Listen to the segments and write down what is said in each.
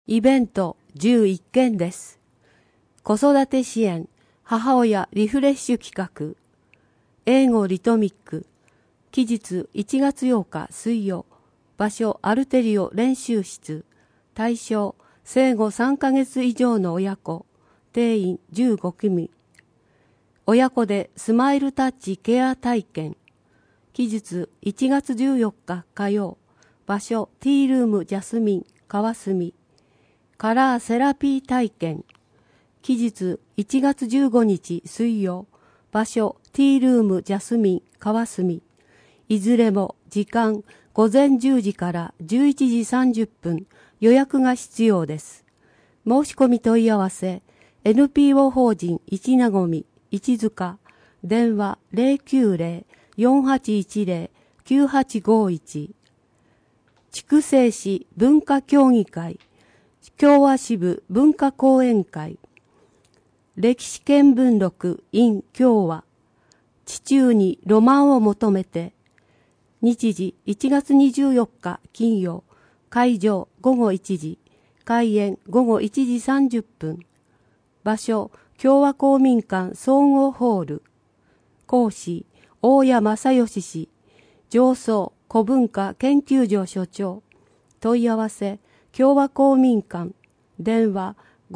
イベント11件です。子育て支援、母親リフレッシュ企画、英語リトミック、期日1月8日水曜、場所アルテリオ練習室、対象生後3ヶ月以上の親子、定員15組、親子でスマイルタッチケア体験、期日1月14日火曜、場所ティールームジャスミン川澄、カラーセラピー体験、期日1月15日水曜、場所ティールームジャスミン川澄、いずれも時間午前10時から11時30分、予約が必要です。申し込み問い合わせ、NPO 法人一なごみ一塚、電話090-4810-9851、筑西市文化協議会、共和支部文化講演会、歴史見聞録 in 共和、地中にロマンを求めて、日時1月24日金曜、会場午後1時、開演午後1時30分、場所共和公民館総合ホール、講師大谷正義氏、上層古文化研究所所長、問い合わせ共和公民館、電話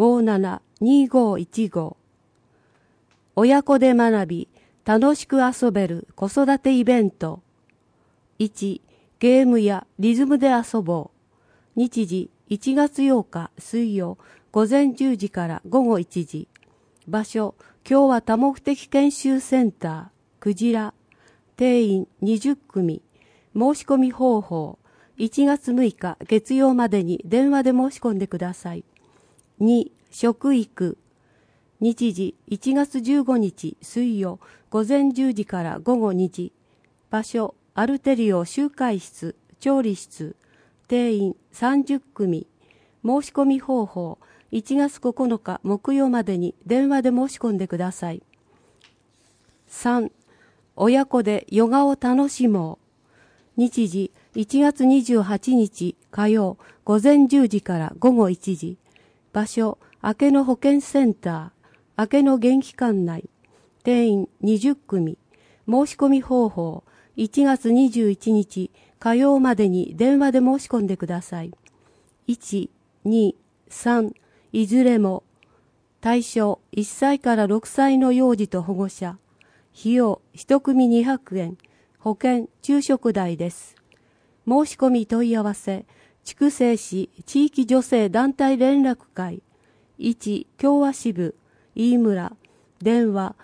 572515。親子で学び、楽しく遊べる子育てイベント。1、ゲームやリズムで遊ぼう。日時1月8日水曜、午前10時から午後1時。場所、共和多目的研修センター、クジラ。定員20組。申し込み方法。1月6日月曜までに電話で申し込んでください。2、食育。日時1月15日水曜午前10時から午後2時。場所アルテリオ集会室、調理室。定員30組。申し込み方法。1月9日木曜までに電話で申し込んでください。3、親子でヨガを楽しもう。日時1月28日火曜午前10時から午後1時。場所明けの保健センター、明けの元気館内。定員20組。申し込み方法。1月21日火曜までに電話で申し込んでください。1、2、3、いずれも。対象1歳から6歳の幼児と保護者。費用1組200円。保険昼食代です。申し込み問い合わせ、筑西市地域女性団体連絡会、1共和支部、飯村、電話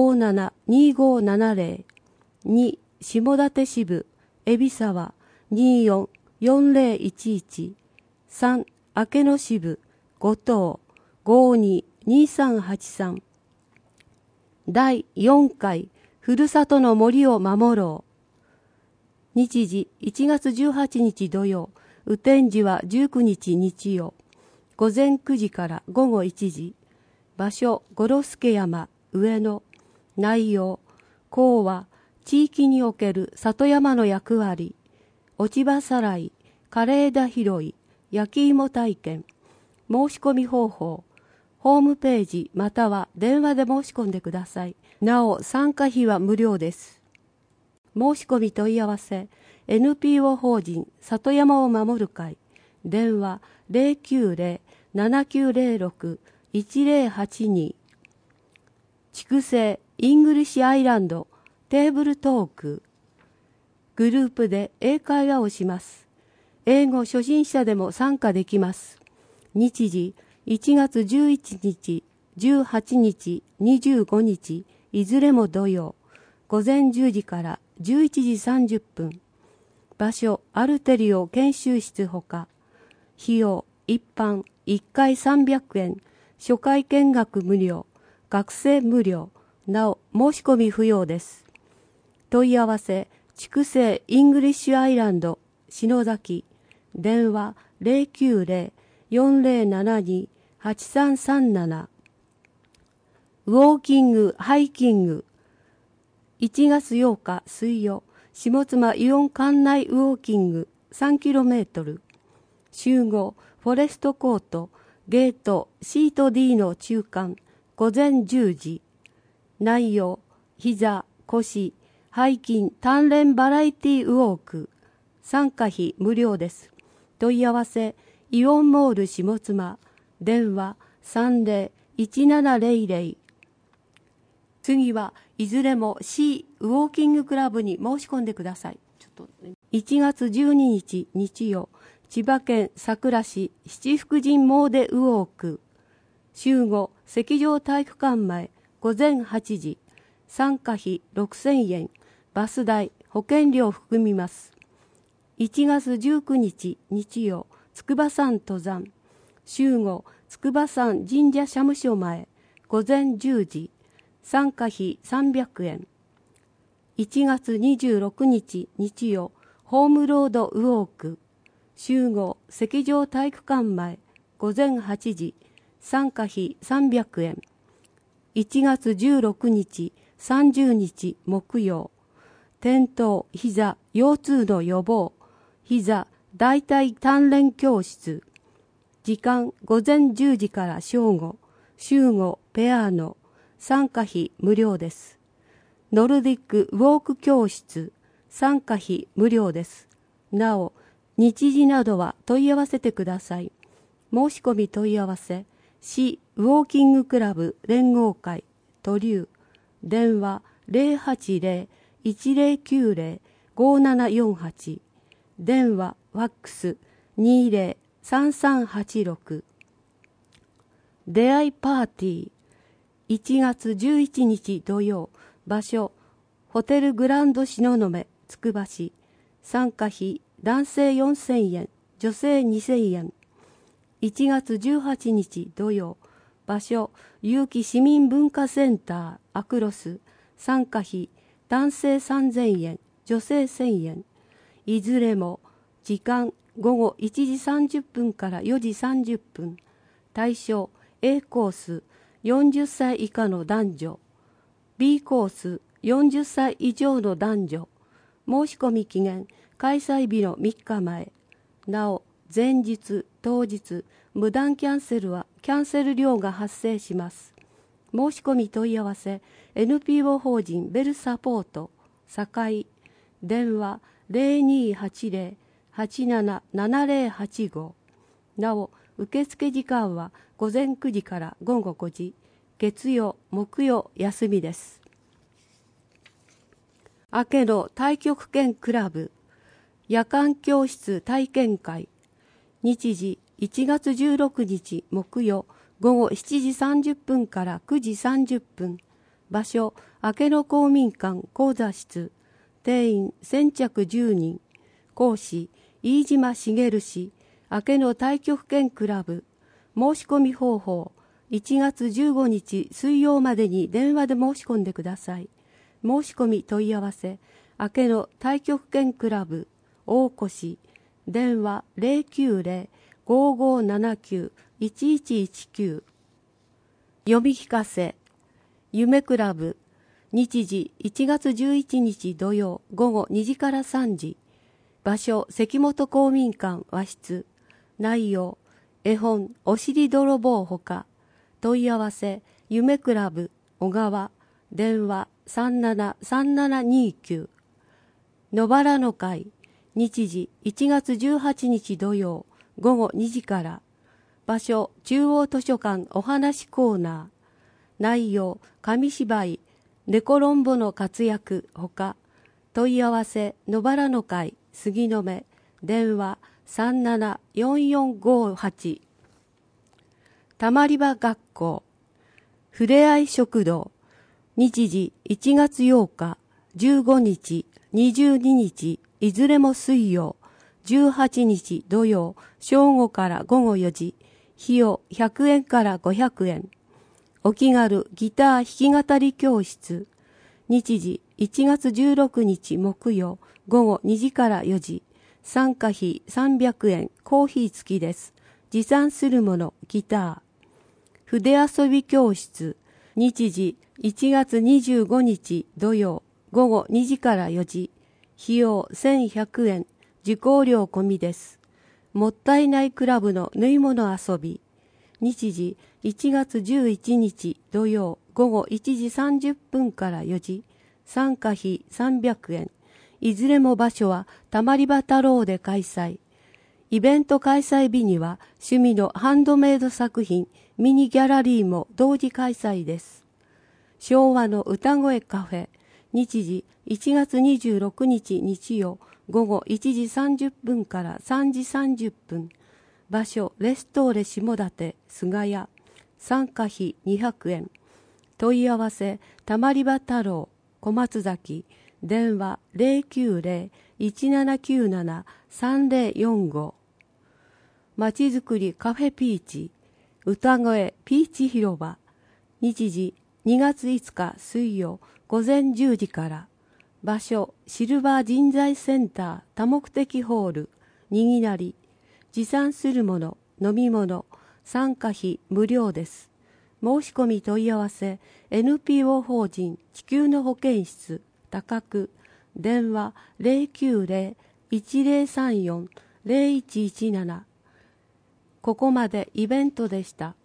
572570、2下館支部、海老沢、244011、3明け野支部、後藤、522383。第4回、ふるさとの森を守ろう。日時1月18日土曜、雨天時は19日日曜、午前9時から午後1時。場所五呂助山上野。内容講話、地域における里山の役割、落ち葉さらい、枯れ枝拾い、焼き芋体験。申し込み方法、ホームページまたは電話で申し込んでください。なお参加費は無料です。申し込み問い合わせ、NPO 法人里山を守る会、電話090-7906-1082。筑西イングリッシュアイランドテーブルトーク。グループで英会話をします。英語初心者でも参加できます。日時1月11日、18日、25日、いずれも土曜、午前10時から11時30分。場所アルテリオ研修室ほか。費用一般1回300円、初回見学無料、学生無料、なお申し込み不要です。問い合わせ、筑西イングリッシュアイランド篠崎、電話090-4072-8337。ウォーキング、ハイキング。1月8日水曜、下妻イオン館内ウォーキング 3km。集合フォレストコート、ゲート C と D の中間、午前10時。内容、膝、腰、背筋、鍛錬バラエティウォーク。参加費無料です。問い合わせ、イオンモール下妻。電話30-1700。次はいずれも C ウォーキングクラブに申し込んでください。1月12日日曜、千葉県佐倉市七福神詣でウォーク。集合、石上体育館前、午前8時。参加費6000円。バス代、保険料含みます。1月19日日曜、筑波山登山。集合、筑波山神社社務所前、午前10時。参加費300円。1月26日日曜、ホームロードウォーク。集合、石上体育館前、午前8時。参加費300円。1月16日、30日木曜。転倒、膝、腰痛の予防。膝、大腿鍛錬教室。時間、午前10時から正午。集合、ペアーノ。参加費無料です。ノルディックウォーク教室。参加費無料です。なお、日時などは問い合わせてください。申し込み問い合わせ、市ウォーキングクラブ連合会、都留、電話080-1090-5748、電話ファックス20-3386。出会いパーティー、1月11日土曜、場所、ホテルグランド東雲、つくば市。参加費、男性4000円、女性2000円。1月18日土曜、場所、有機市民文化センター、アクロス。参加費、男性3000円、女性1000円。いずれも、時間、午後1時30分から4時30分。対象、A コース、40歳以下の男女。B コース、40歳以上の男女。申し込み期限、開催日の3日前。なお、前日、当日、無断キャンセルはキャンセル料が発生します。申し込み問い合わせ、NPO 法人ベルサポート、堺、電話0280-877085。なお、受付時間は午前9時から午後5時、月曜、木曜休みです。明けの太極拳クラブ、夜間教室体験会。日時1月16日木曜午後7時30分から9時30分。場所、明けの公民館講座室。定員先着10人。講師、飯島茂氏。明けの太極拳クラブ。申し込み方法、1月15日水曜までに電話で申し込んでください。申し込み問い合わせ、明けの太極拳クラブ、大越、電話090-5579-1119。読み聞かせ、夢クラブ、日時1月11日土曜午後2時から3時。場所、関本公民館和室。内容、絵本おしり泥棒ほか。問い合わせ、夢クラブ小川、電話373729。野原の会、日時1月18日土曜午後2時から。場所、中央図書館お話コーナー。内容、紙芝居ネコロンボの活躍ほか。問い合わせ、野原の会杉の目、電話374458。たまり場学校、ふれあい食堂。日時1月8日、15日、22日、いずれも水曜、18日土曜、正午から午後4時、費用100円から500円。お気軽ギター弾き語り教室。日時1月16日木曜、午後2時から4時。参加費300円、コーヒー付きです。持参するもの、ギター。筆遊び教室。日時1月25日土曜午後2時から4時。費用1100円、受講料込みです。 もったいないクラブの縫い物遊び。日時1月11日土曜午後1時30分から4時。参加費300円。いずれも場所はたまり場太郎で開催。イベント開催日には趣味のハンドメイド作品ミニギャラリーも同時開催です。昭和の歌声カフェ。日時1月26日日曜午後1時30分から3時30分。場所レストーレ下館菅谷。参加費200円。問い合わせたまり場太郎小松崎。電話090-1797-3045。まちづくりカフェピーチ。歌声ピーチ広場。日時2月5日水曜午前10時から。場所シルバー人材センター多目的ホールにぎなり。持参するもの飲み物参加費無料です。申し込み問い合わせ NPO 法人地球の保健室高久。電話090-1034-0117。ここまでイベントでした。